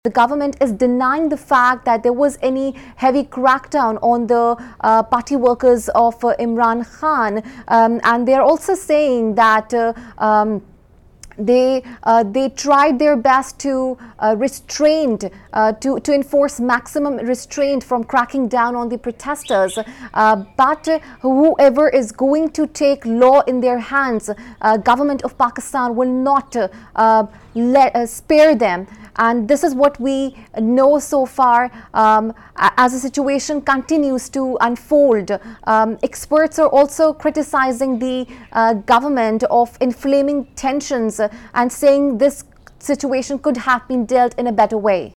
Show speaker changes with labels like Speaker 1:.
Speaker 1: The government is denying the fact that there was any heavy crackdown on the party workers of Imran Khan, and they are also saying that they tried their best to to enforce maximum restraint from cracking down on the protesters, but whoever is going to take law in their hands, government of Pakistan will not spare them. And this is what we know so far. As the situation continues to unfold, experts are also criticizing the government of inflaming tensions and saying this situation could have been dealt in a better way.